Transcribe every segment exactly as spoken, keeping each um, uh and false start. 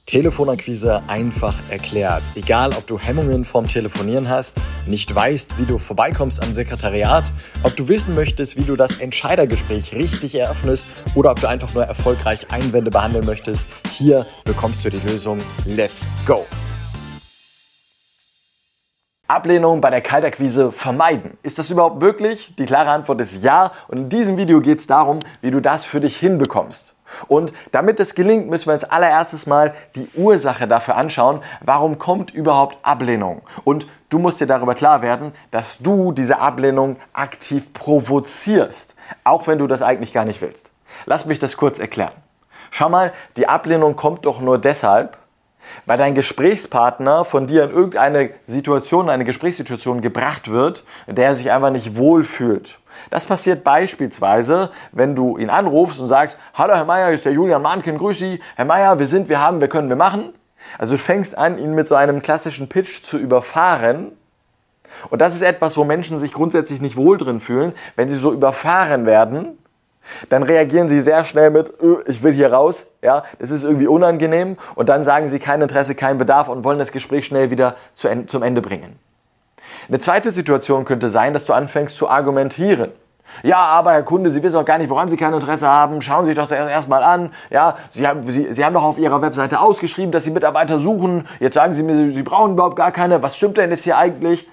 Telefonakquise einfach erklärt. Egal, ob du Hemmungen vorm Telefonieren hast, nicht weißt, wie du vorbeikommst am Sekretariat, ob du wissen möchtest, wie du das Entscheidergespräch richtig eröffnest oder ob du einfach nur erfolgreich Einwände behandeln möchtest, hier bekommst du die Lösung. Let's go! Ablehnung bei der Kaltakquise vermeiden. Ist das überhaupt möglich? Die klare Antwort ist ja. Und in diesem Video geht es darum, wie du das für dich hinbekommst. Und damit es gelingt, müssen wir als allererstes mal die Ursache dafür anschauen, warum kommt überhaupt Ablehnung. Und du musst dir darüber klar werden, dass du diese Ablehnung aktiv provozierst, auch wenn du das eigentlich gar nicht willst. Lass mich das kurz erklären. Schau mal, die Ablehnung kommt doch nur deshalb, weil dein Gesprächspartner von dir in irgendeine Situation, eine Gesprächssituation gebracht wird, in der er sich einfach nicht wohlfühlt. Das passiert beispielsweise, wenn du ihn anrufst und sagst, hallo Herr Meier, hier ist der Julian Mahnken, grüß Sie. Herr Meier, wir sind, wir haben, wir können, wir machen. Also du fängst an, ihn mit so einem klassischen Pitch zu überfahren. Und das ist etwas, wo Menschen sich grundsätzlich nicht wohl drin fühlen. Wenn sie so überfahren werden, dann reagieren sie sehr schnell mit, ich will hier raus, ja, das ist irgendwie unangenehm. Und dann sagen sie kein Interesse, kein Bedarf und wollen das Gespräch schnell wieder zu en- zum Ende bringen. Eine zweite Situation könnte sein, dass du anfängst zu argumentieren. Ja, aber Herr Kunde, Sie wissen auch gar nicht, woran Sie kein Interesse haben. Schauen Sie sich das erst mal an. Ja, Sie haben, Sie, Sie haben doch auf Ihrer Webseite ausgeschrieben, dass Sie Mitarbeiter suchen. Jetzt sagen Sie mir, Sie brauchen überhaupt gar keine. Was stimmt denn jetzt hier eigentlich?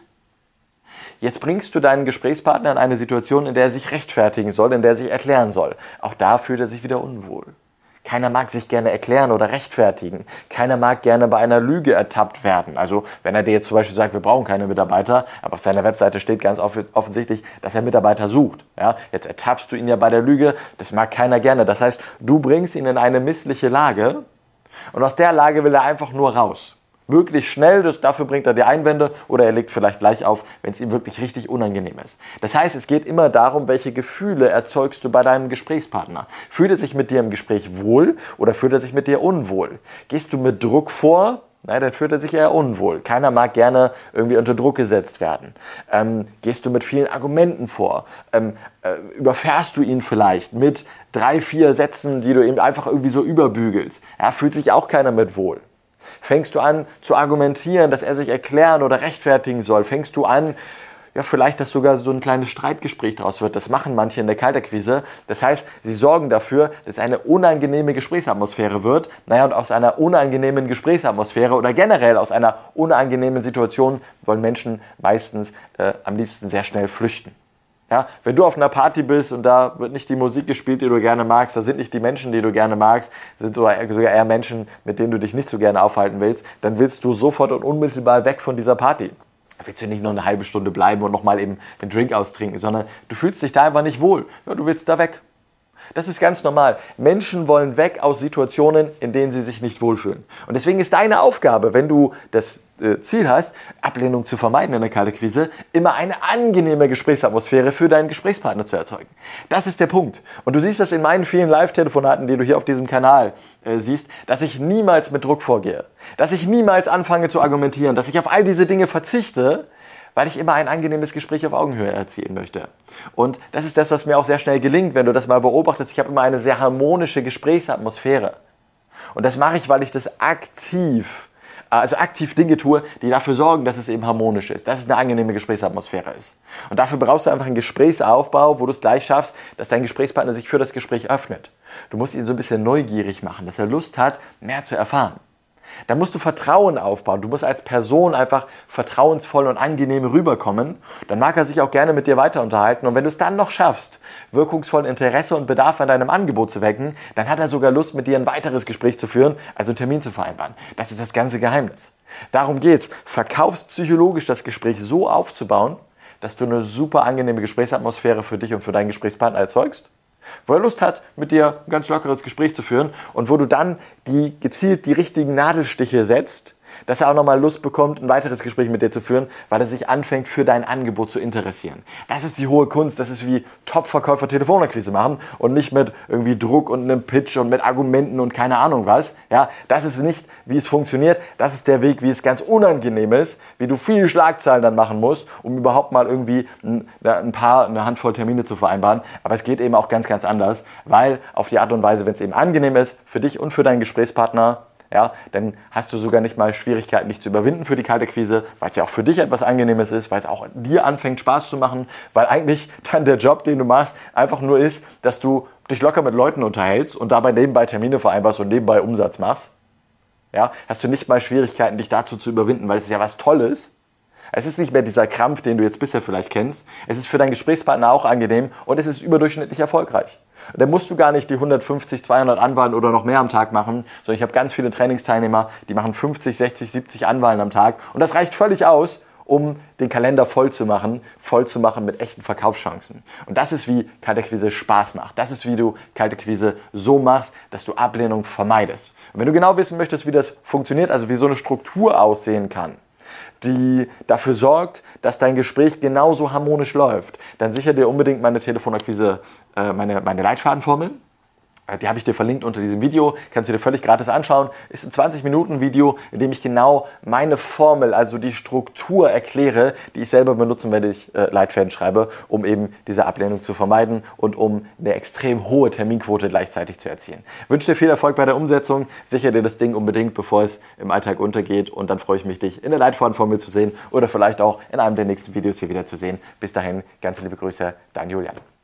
Jetzt bringst du deinen Gesprächspartner in eine Situation, in der er sich rechtfertigen soll, in der er sich erklären soll. Auch da fühlt er sich wieder unwohl. Keiner mag sich gerne erklären oder rechtfertigen. Keiner mag gerne bei einer Lüge ertappt werden. Also wenn er dir jetzt zum Beispiel sagt, wir brauchen keine Mitarbeiter, aber auf seiner Webseite steht ganz offensichtlich, dass er Mitarbeiter sucht. Ja, jetzt ertappst du ihn ja bei der Lüge, das mag keiner gerne. Das heißt, du bringst ihn in eine missliche Lage und aus der Lage will er einfach nur raus. Möglichst schnell, das, dafür bringt er dir Einwände oder er legt vielleicht gleich auf, wenn es ihm wirklich richtig unangenehm ist. Das heißt, es geht immer darum, welche Gefühle erzeugst du bei deinem Gesprächspartner. Fühlt er sich mit dir im Gespräch wohl oder fühlt er sich mit dir unwohl? Gehst du mit Druck vor? Nein, dann fühlt er sich eher unwohl. Keiner mag gerne irgendwie unter Druck gesetzt werden. Ähm, gehst du mit vielen Argumenten vor? Ähm, äh, überfährst du ihn vielleicht mit drei, vier Sätzen, die du ihm einfach irgendwie so überbügelst? Ja, fühlt sich auch keiner mit wohl. Fängst du an zu argumentieren, dass er sich erklären oder rechtfertigen soll? Fängst du an, ja vielleicht, dass sogar so ein kleines Streitgespräch daraus wird? Das machen manche in der Kaltakquise. Das heißt, sie sorgen dafür, dass eine unangenehme Gesprächsatmosphäre wird. Naja, und aus einer unangenehmen Gesprächsatmosphäre oder generell aus einer unangenehmen Situation wollen Menschen meistens äh, am liebsten sehr schnell flüchten. Ja, wenn du auf einer Party bist und da wird nicht die Musik gespielt, die du gerne magst, da sind nicht die Menschen, die du gerne magst, sind sogar eher Menschen, mit denen du dich nicht so gerne aufhalten willst, dann willst du sofort und unmittelbar weg von dieser Party. Da willst du nicht nur eine halbe Stunde bleiben und nochmal eben den Drink austrinken, sondern du fühlst dich da einfach nicht wohl. Ja, du willst da weg. Das ist ganz normal. Menschen wollen weg aus Situationen, in denen sie sich nicht wohlfühlen. Und deswegen ist deine Aufgabe, wenn du das äh, Ziel hast, Ablehnung zu vermeiden in der Kaltakquise, immer eine angenehme Gesprächsatmosphäre für deinen Gesprächspartner zu erzeugen. Das ist der Punkt. Und du siehst das in meinen vielen Live-Telefonaten, die du hier auf diesem Kanal äh, siehst, dass ich niemals mit Druck vorgehe. Dass ich niemals anfange zu argumentieren, dass ich auf all diese Dinge verzichte, weil ich immer ein angenehmes Gespräch auf Augenhöhe erzielen möchte. Und das ist das, was mir auch sehr schnell gelingt, wenn du das mal beobachtest. Ich habe immer eine sehr harmonische Gesprächsatmosphäre. Und das mache ich, weil ich das aktiv, also aktiv Dinge tue, die dafür sorgen, dass es eben harmonisch ist, dass es eine angenehme Gesprächsatmosphäre ist. Und dafür brauchst du einfach einen Gesprächsaufbau, wo du es gleich schaffst, dass dein Gesprächspartner sich für das Gespräch öffnet. Du musst ihn so ein bisschen neugierig machen, dass er Lust hat, mehr zu erfahren. Da musst du Vertrauen aufbauen. Du musst als Person einfach vertrauensvoll und angenehm rüberkommen. Dann mag er sich auch gerne mit dir weiter unterhalten. Und wenn du es dann noch schaffst, wirkungsvoll Interesse und Bedarf an deinem Angebot zu wecken, dann hat er sogar Lust, mit dir ein weiteres Gespräch zu führen, also einen Termin zu vereinbaren. Das ist das ganze Geheimnis. Darum geht's. Verkaufspsychologisch das Gespräch so aufzubauen, dass du eine super angenehme Gesprächsatmosphäre für dich und für deinen Gesprächspartner erzeugst, wo er Lust hat, mit dir ein ganz lockeres Gespräch zu führen und wo du dann die, gezielt die richtigen Nadelstiche setzt, dass er auch nochmal Lust bekommt, ein weiteres Gespräch mit dir zu führen, weil er sich anfängt, für dein Angebot zu interessieren. Das ist die hohe Kunst, das ist wie Top-Verkäufer Telefonakquise machen und nicht mit irgendwie Druck und einem Pitch und mit Argumenten und keine Ahnung was. Ja, das ist nicht, wie es funktioniert, das ist der Weg, wie es ganz unangenehm ist, wie du viele Schlagzeilen dann machen musst, um überhaupt mal irgendwie ein, ein paar, eine Handvoll Termine zu vereinbaren. Aber es geht eben auch ganz, ganz anders, weil auf die Art und Weise, wenn es eben angenehm ist, für dich und für deinen Gesprächspartner, ja, dann hast du sogar nicht mal Schwierigkeiten, dich zu überwinden für die Kaltakquise, weil es ja auch für dich etwas Angenehmes ist, weil es auch dir anfängt Spaß zu machen, weil eigentlich dann der Job, den du machst, einfach nur ist, dass du dich locker mit Leuten unterhältst und dabei nebenbei Termine vereinbarst und nebenbei Umsatz machst. Ja, hast du nicht mal Schwierigkeiten, dich dazu zu überwinden, weil es ist ja was Tolles. Es ist nicht mehr dieser Krampf, den du jetzt bisher vielleicht kennst. Es ist für deinen Gesprächspartner auch angenehm und es ist überdurchschnittlich erfolgreich. Und dann musst du gar nicht die hundertfünfzig, zweihundert Anwahlen oder noch mehr am Tag machen, sondern ich habe ganz viele Trainingsteilnehmer, die machen fünfzig, sechzig, siebzig Anwahlen am Tag und das reicht völlig aus, um den Kalender voll zu machen, voll zu machen mit echten Verkaufschancen. Und das ist, wie Kaltakquise Spaß macht. Das ist, wie du Kaltakquise so machst, dass du Ablehnung vermeidest. Und wenn du genau wissen möchtest, wie das funktioniert, also wie so eine Struktur aussehen kann, die dafür sorgt, dass dein Gespräch genauso harmonisch läuft, dann sicher dir unbedingt meine Telefonakquise, äh, meine, meine Leitfadenformel. Die habe ich dir verlinkt unter diesem Video, kannst du dir völlig gratis anschauen. Ist ein zwanzig Minuten Video, in dem ich genau meine Formel, also die Struktur erkläre, die ich selber benutzen, wenn ich äh, Leitfäden schreibe, um eben diese Ablehnung zu vermeiden und um eine extrem hohe Terminquote gleichzeitig zu erzielen. Ich wünsche dir viel Erfolg bei der Umsetzung, sichere dir das Ding unbedingt, bevor es im Alltag untergeht und dann freue ich mich, dich in der Leitfadenformel zu sehen oder vielleicht auch in einem der nächsten Videos hier wieder zu sehen. Bis dahin, ganz liebe Grüße, dein Julian.